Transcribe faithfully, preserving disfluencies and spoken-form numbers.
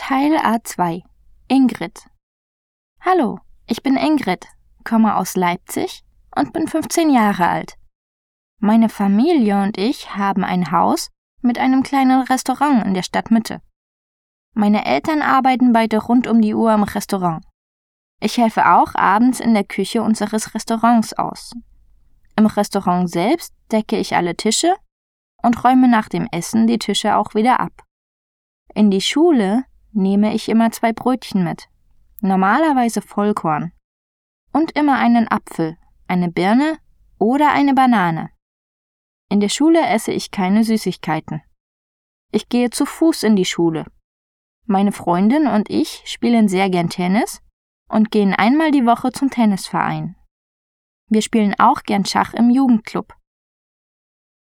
Teil A zwei. Ingrid. Hallo, ich bin Ingrid, komme aus Leipzig und bin fünfzehn Jahre alt. Meine Familie und ich haben ein Haus mit einem kleinen Restaurant in der Stadtmitte. Meine Eltern arbeiten beide rund um die Uhr im Restaurant. Ich helfe auch abends in der Küche unseres Restaurants aus. Im Restaurant selbst decke ich alle Tische und räume nach dem Essen die Tische auch wieder ab. In die Schule nehme ich immer zwei Brötchen mit, normalerweise Vollkorn, und immer einen Apfel, eine Birne oder eine Banane. In der Schule esse ich keine Süßigkeiten. Ich gehe zu Fuß in die Schule. Meine Freundin und ich spielen sehr gern Tennis und gehen einmal die Woche zum Tennisverein. Wir spielen auch gern Schach im Jugendclub.